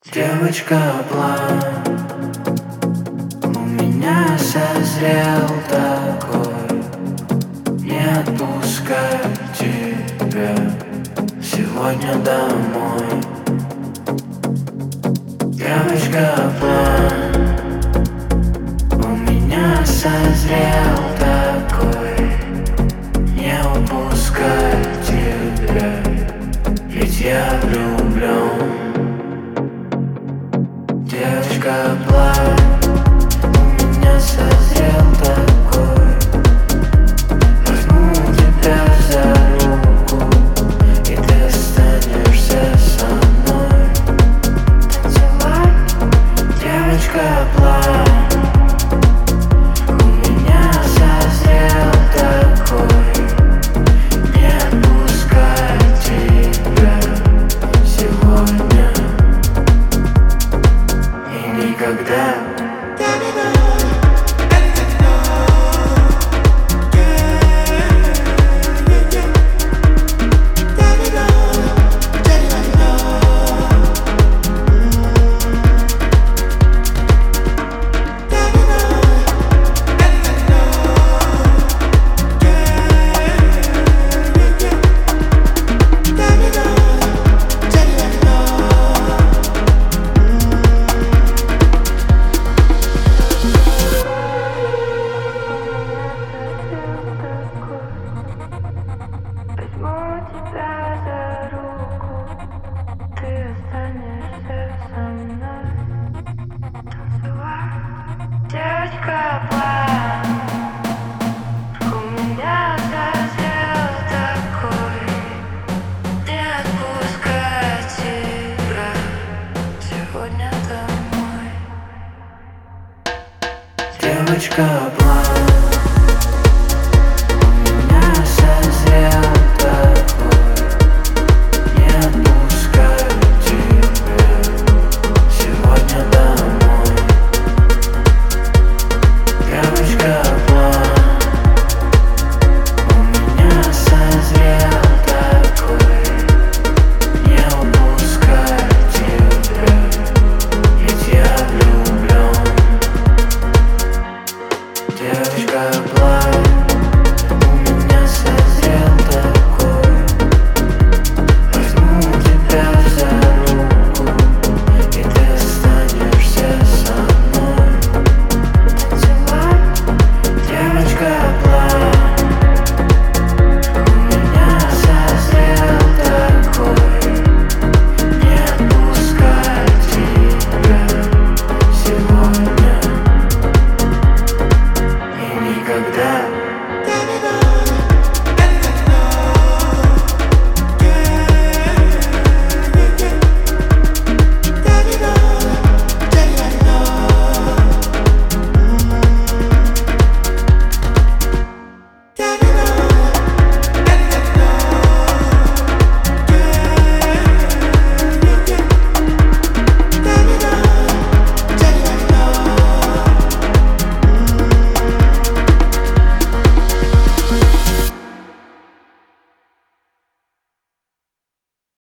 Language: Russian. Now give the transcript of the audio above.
Девочка, план у меня созрел такой: не отпускаю тебя сегодня домой. Девочка, план у меня созрел такой: не упускаю тебя, ведь я влюблен. Девочка, план у меня созрел такой: возьму тебя за руку, и ты останешься со мной танцевать. Девочка, план у меня созрел такой: не отпускать тебя сегодня и никогда. Возьму тебя за руку, ты останешься со мной танцевать. Девочка, план у меня созрел такой: не отпускать тебя сегодня домой. Девочка, план